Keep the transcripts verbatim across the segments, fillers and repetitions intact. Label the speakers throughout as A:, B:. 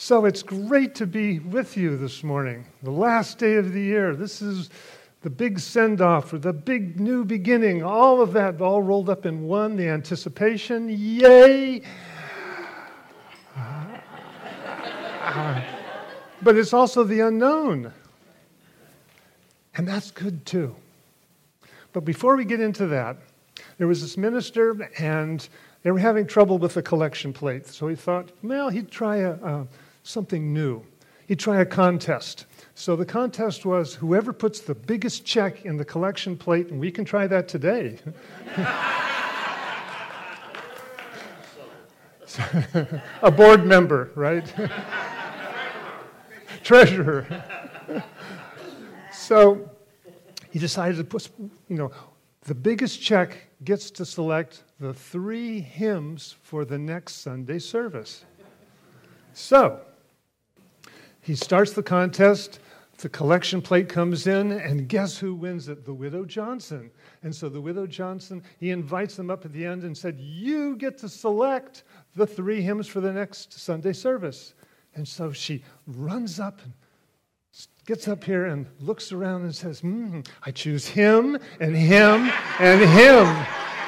A: So it's great to be with you this morning, the last day of the year. This is the big send-off or the big new beginning, all of that all rolled up in one, the anticipation, yay! Uh, but it's also the unknown, and that's good too. But before we get into that, there was this minister, and they were having trouble with the collection plate. So he thought, well, he'd try a, uh, something new. He'd try a contest. So the contest was whoever puts the biggest check in the collection plate, and we can try that today. A board member, right? Treasurer. So he decided to put, you know, the biggest check gets to select the three hymns for the next Sunday service. So he starts the contest, the collection plate comes in, and guess who wins it? The Widow Johnson. And so the Widow Johnson, he invites them up at the end and said, you get to select the three hymns for the next Sunday service. And so she runs up and gets up here and looks around and says, hmm, I choose him and him and him.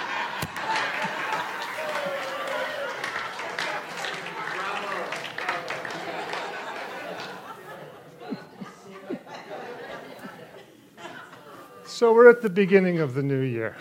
A: So we're at the beginning of the new year.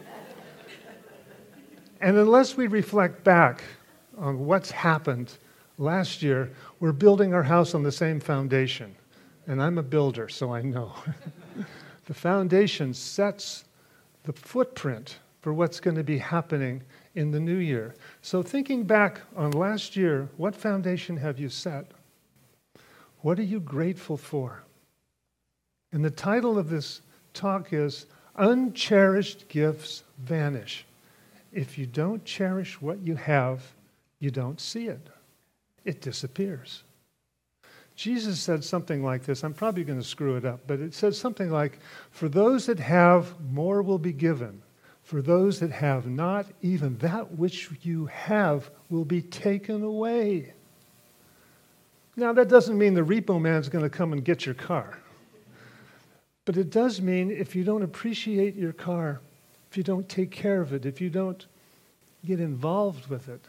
A: And unless we reflect back on what's happened last year, we're building our house on the same foundation. And I'm a builder, so I know. The foundation sets the footprint for what's going to be happening in the new year. So thinking back on last year, what foundation have you set? What are you grateful for? And the title of this talk is Uncherished Gifts Vanish. If you don't cherish what you have, you don't see it. It disappears. Jesus said something like this. I'm probably going to screw it up, but it says something like, for those that have, more will be given. For those that have not, even that which you have will be taken away. Now, that doesn't mean the repo man's going to come and get your car. But it does mean if you don't appreciate your car, if you don't take care of it, if you don't get involved with it,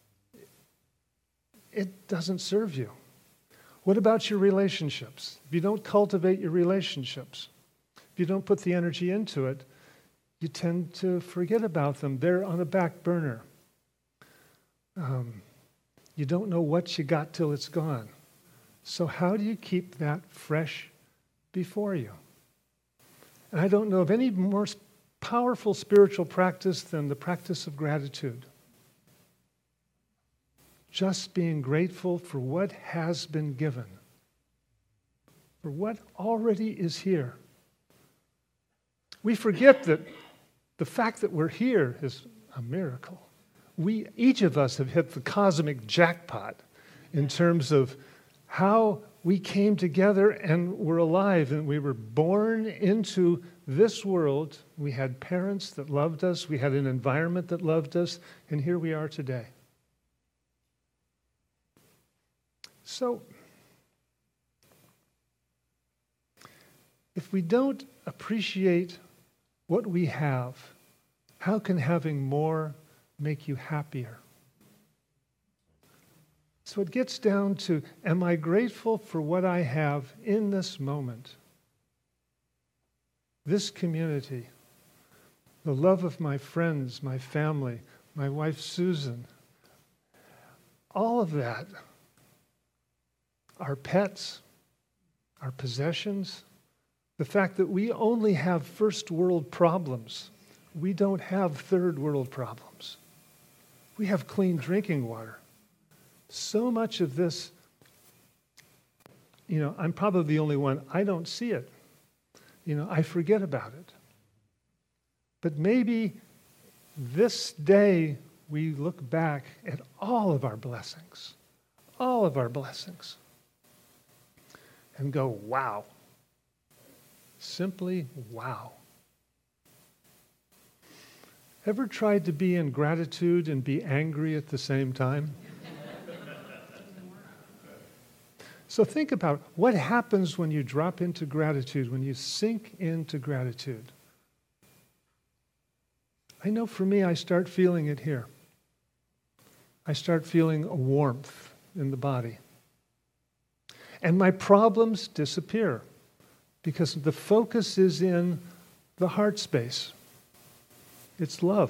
A: it doesn't serve you. What about your relationships? If you don't cultivate your relationships, if you don't put the energy into it, you tend to forget about them. They're on a back burner. Um, you don't know what you got till it's gone. So how do you keep that fresh before you? And I don't know of any more powerful spiritual practice than the practice of gratitude. Just being grateful for what has been given, for what already is here. We forget that the fact that we're here is a miracle. We, each of us have hit the cosmic jackpot in terms of how we came together and were alive, and we were born into this world. We had parents that loved us. We had an environment that loved us, and here we are today. So, if we don't appreciate what we have, how can having more make you happier? So it gets down to, am I grateful for what I have in this moment? This community, the love of my friends, my family, my wife Susan, all of that, our pets, our possessions, the fact that we only have first world problems. We don't have third world problems. We have clean drinking water. So much of this, you know, I'm probably the only one, I don't see it. You know, I forget about it. But maybe this day we look back at all of our blessings, all of our blessings, and go, wow. Simply, wow. Ever tried to be in gratitude and be angry at the same time? So think about what happens when you drop into gratitude, when you sink into gratitude. I know for me, I start feeling it here. I start feeling a warmth in the body. And my problems disappear because the focus is in the heart space. It's love.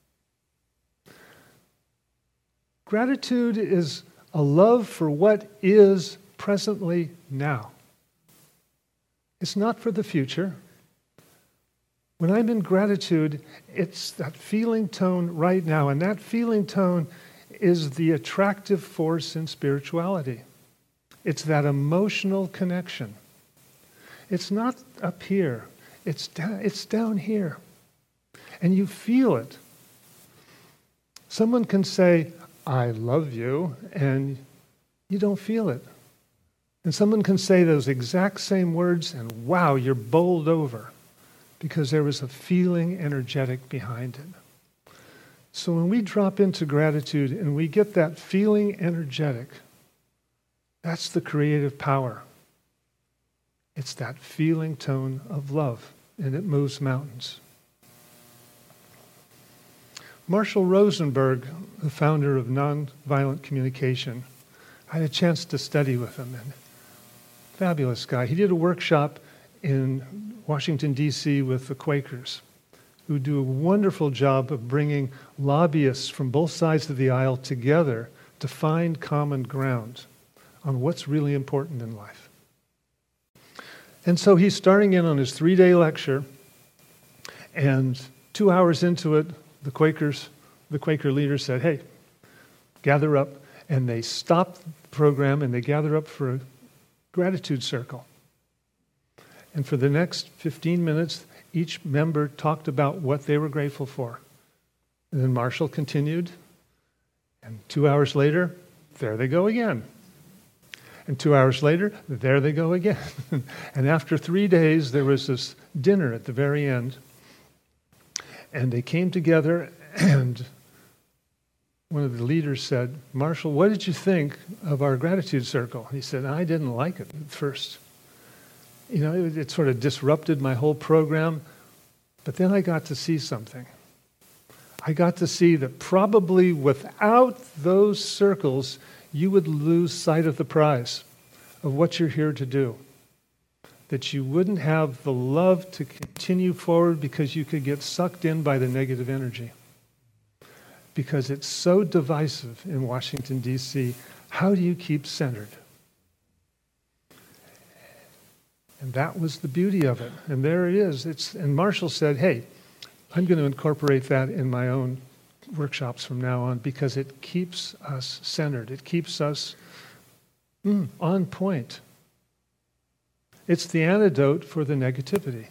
A: Gratitude is a love for what is presently now. It's not for the future. When I'm in gratitude, it's that feeling tone right now, and that feeling tone is the attractive force in spirituality. It's that emotional connection. It's not up here. It's down, it's down here. And you feel it. Someone can say, I love you, and you don't feel it. And someone can say those exact same words, and wow, you're bowled over because there was a feeling energetic behind it. So when we drop into gratitude and we get that feeling energetic, that's the creative power. It's that feeling tone of love, and it moves mountains. Marshall Rosenberg, the founder of Nonviolent Communication, I had a chance to study with him. And fabulous guy. He did a workshop in Washington, D C with the Quakers, who do a wonderful job of bringing lobbyists from both sides of the aisle together to find common ground on what's really important in life. And so he's starting in on his three-day lecture, and two hours into it, the Quakers, the Quaker leaders said, hey, gather up. And they stopped the program and they gather up for a gratitude circle. And for the next fifteen minutes, each member talked about what they were grateful for. And then Marshall continued. And two hours later, there they go again. And two hours later, there they go again. And after three days, there was this dinner at the very end. And they came together, and one of the leaders said, Marshall, what did you think of our gratitude circle? He said, I didn't like it at first. You know, it, it sort of disrupted my whole program. But then I got to see something. I got to see that probably without those circles, you would lose sight of the prize of what you're here to do. That you wouldn't have the love to continue forward because you could get sucked in by the negative energy. Because it's so divisive in Washington, D C How do you keep centered? And that was the beauty of it. And there it is. It's, and Marshall said, hey, I'm going to incorporate that in my own workshops from now on because it keeps us centered. It keeps us mm, on point. It's the antidote for the negativity.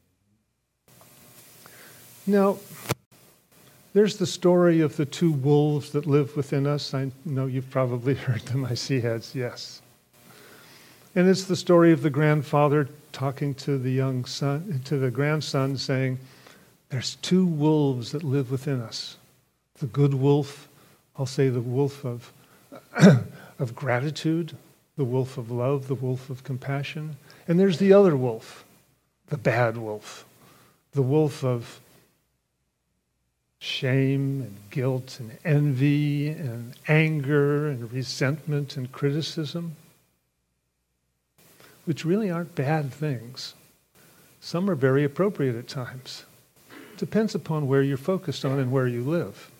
A: Now, there's the story of the two wolves that live within us. I know you've probably heard them. I see heads, yes. And it's the story of the grandfather talking to the young son, to the grandson, saying, there's two wolves that live within us. The good wolf, I'll say the wolf of, of gratitude, the wolf of love, the wolf of compassion. And there's the other wolf, the bad wolf, the wolf of shame and guilt and envy and anger and resentment and criticism, which really aren't bad things. Some are very appropriate at times. Depends upon where you're focused on and where you live.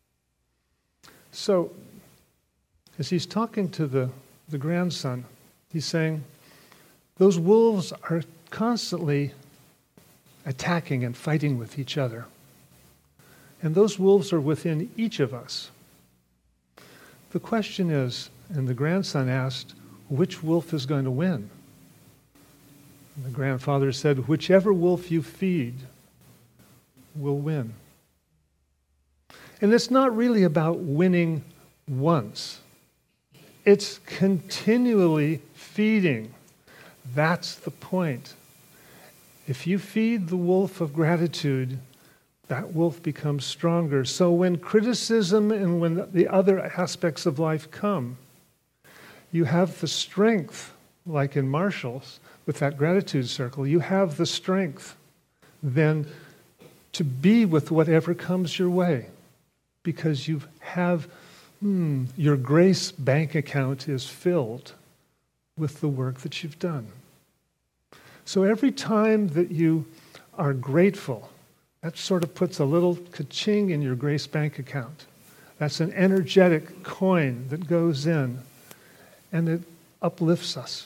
A: So, as he's talking to the, the grandson, he's saying, those wolves are constantly attacking and fighting with each other. And those wolves are within each of us. The question is, and the grandson asked, which wolf is going to win? And the grandfather said, whichever wolf you feed will win. And it's not really about winning once. It's continually feeding. That's the point. If you feed the wolf of gratitude, that wolf becomes stronger. So when criticism and when the other aspects of life come, you have the strength, like in Marshall's, with that gratitude circle, you have the strength then to be with whatever comes your way, because you have, hmm, your grace bank account is filled with the work that you've done. So every time that you are grateful, that sort of puts a little ka-ching in your grace bank account. That's an energetic coin that goes in, and it uplifts us.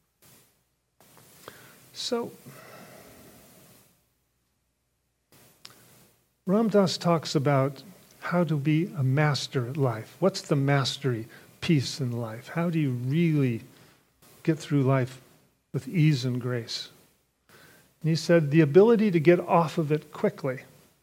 A: So, Ram Dass talks about how to be a master at life. What's the mastery piece in life? How do you really get through life with ease and grace? And he said, the ability to get off of it quickly,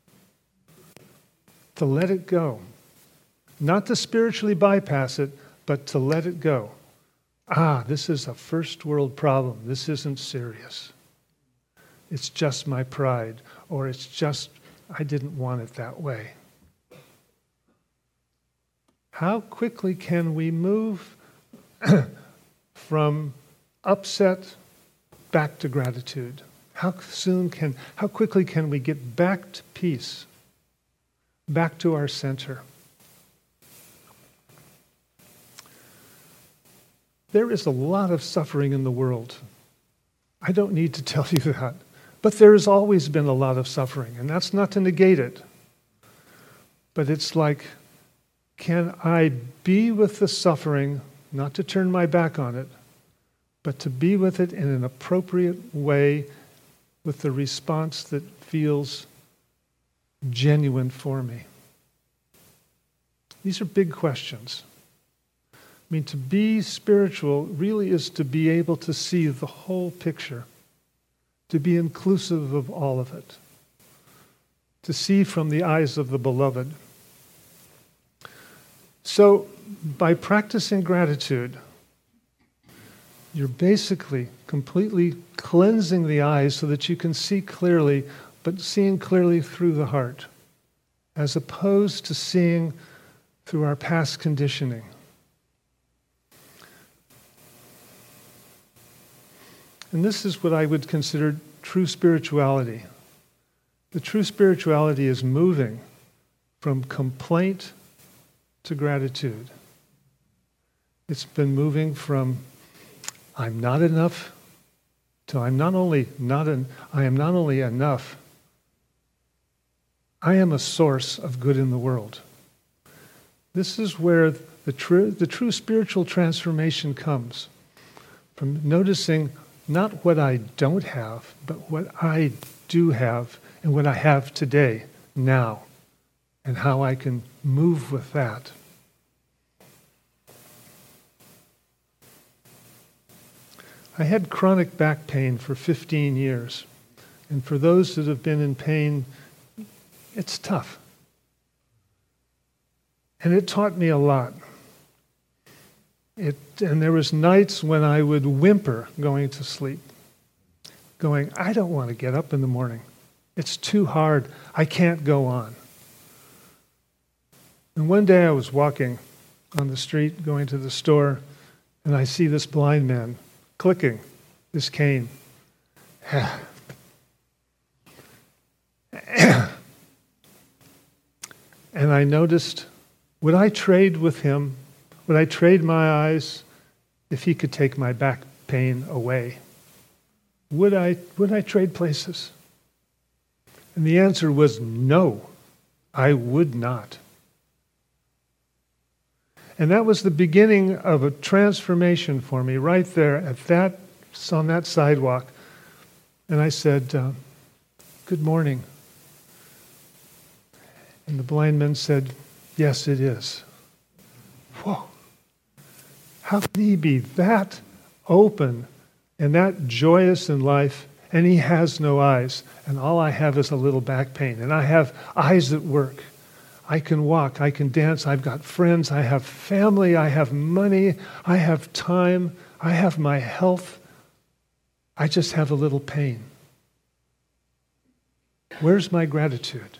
A: to let it go. Not to spiritually bypass it, but to let it go. Ah, this is a first world problem. This isn't serious. It's just my pride, or it's just, I didn't want it that way. How quickly can we move from upset back to gratitude? How soon can, how quickly can we get back to peace, back to our center? There is a lot of suffering in the world. I don't need to tell you that. But there has always been a lot of suffering, and that's not to negate it. But it's like, can I be with the suffering, not to turn my back on it, but to be with it in an appropriate way with the response that feels genuine for me? These are big questions. I mean, to be spiritual really is to be able to see the whole picture, to be inclusive of all of it, to see from the eyes of the beloved. So, by practicing gratitude, you're basically completely cleansing the eyes so that you can see clearly, but seeing clearly through the heart, as opposed to seeing through our past conditioning. And this is what I would consider true spirituality. The true spirituality is moving from complaint to gratitude. It's been moving from I'm not enough to I'm not only not an, I am not only enough, I am a source of good in the world. This is where the true the true spiritual transformation comes, from noticing not what I don't have, but what I do have and what I have today, now, and how I can move with that. I had chronic back pain for fifteen years. And for those that have been in pain, it's tough. And it taught me a lot. It, and there was nights when I would whimper going to sleep, going, I don't want to get up in the morning. It's too hard. I can't go on. And one day I was walking on the street, going to the store, and I see this blind man clicking this cane. And I noticed, would I trade with him? Would I trade my eyes if he could take my back pain away? Would I, would I trade places? And the answer was no, I would not. And that was the beginning of a transformation for me right there at that, on that sidewalk. And I said, uh, good morning. And the blind man said, yes, it is. Whoa. How can he be that open and that joyous in life, and he has no eyes, and all I have is a little back pain, and I have eyes that work. I can walk, I can dance, I've got friends, I have family, I have money, I have time, I have my health. I just have a little pain. Where's my gratitude?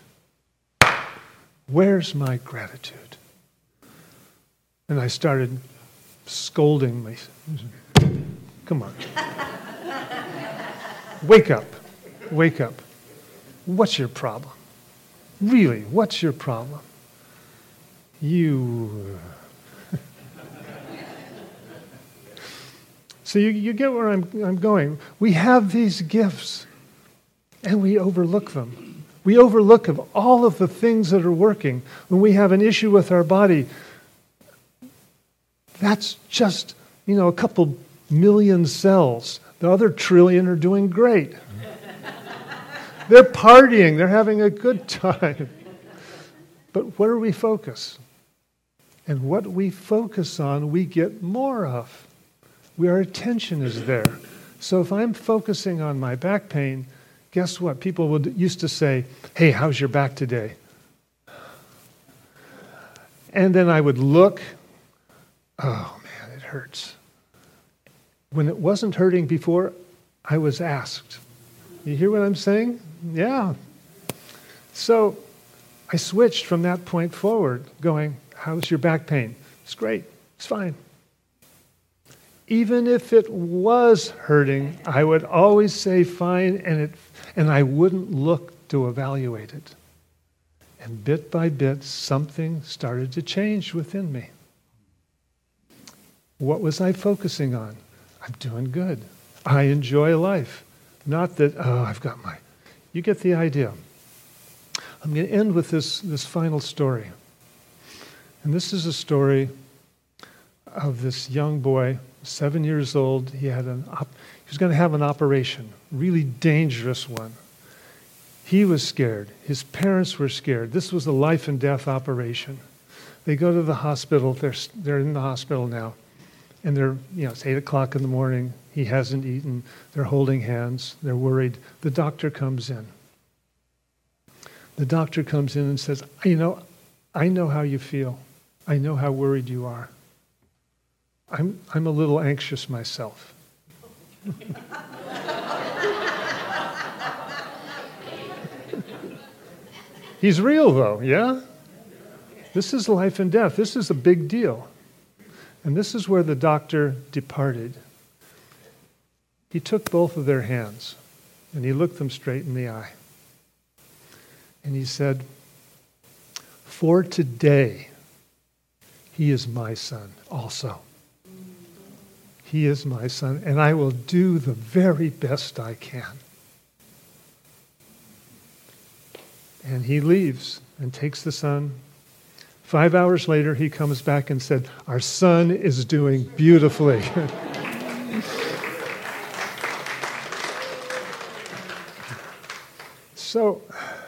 A: Where's my gratitude? And I started scolding me. Come on. Wake up. Wake up. What's your problem? Really, what's your problem? You... So you, you get where I'm, I'm going. We have these gifts, and we overlook them. We overlook of all of the things that are working. When we have an issue with our body, that's just, you know, a couple million cells. The other trillion are doing great. They're partying. They're having a good time. But where do we focus? And what we focus on, we get more of. Our attention is there. So if I'm focusing on my back pain, guess what? People would used to say, hey, how's your back today? And then I would look, oh man, it hurts. When it wasn't hurting before, I was asked. You hear what I'm saying? Yeah. So I switched from that point forward, going, how's your back pain? It's great. It's fine. Even if it was hurting, I would always say fine, and it, and I wouldn't look to evaluate it. And bit by bit, something started to change within me. What was I focusing on? I'm doing good. I enjoy life. Not that, oh, I've got my... You get the idea. I'm going to end with this, this final story. And this is a story of this young boy, seven years old. He had an op- he was going to have an operation, really dangerous one. He was scared. His parents were scared. This was a life and death operation. They go to the hospital. They're they're in the hospital now, and they're you know it's eight o'clock in the morning. He hasn't eaten. They're holding hands. They're worried. The doctor comes in. The doctor comes in and says, "You know, I know how you feel. I know how worried you are. I'm I'm a little anxious myself." He's real though, yeah? This is life and death. This is a big deal. And this is where the doctor departed. He took both of their hands and he looked them straight in the eye. And he said, "For today, he is my son also. He is my son, and I will do the very best I can." And he leaves and takes the son. Five hours later, he comes back and said, "Our son is doing beautifully." So,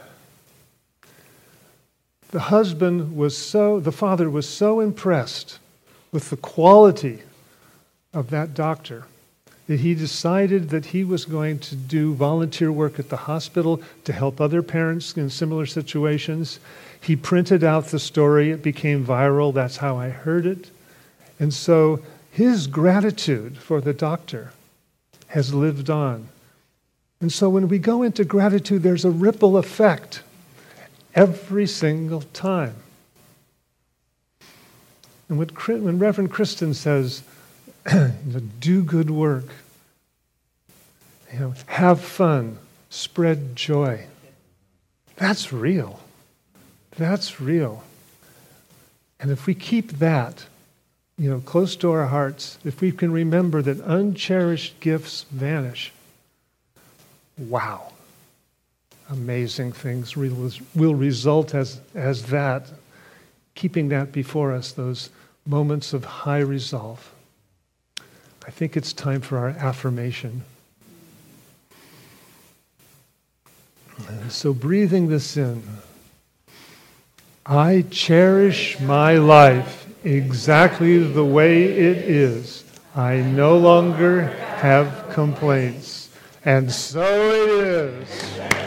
A: the husband was so, the father was so impressed with the quality of that doctor that he decided that he was going to do volunteer work at the hospital to help other parents in similar situations. He printed out the story. It became viral. That's how I heard it. And so his gratitude for the doctor has lived on. And so when we go into gratitude, there's a ripple effect every single time. And when, when Reverend Kristen says, do good work, you know, have fun, spread joy, that's real. That's real. And if we keep that, you know, close to our hearts, if we can remember that uncherished gifts vanish, wow, amazing things will result as, as that, keeping that before us, those moments of high resolve. I think it's time for our affirmation. And so breathing this in, I cherish my life exactly the way it is. I no longer have complaints. And so it is.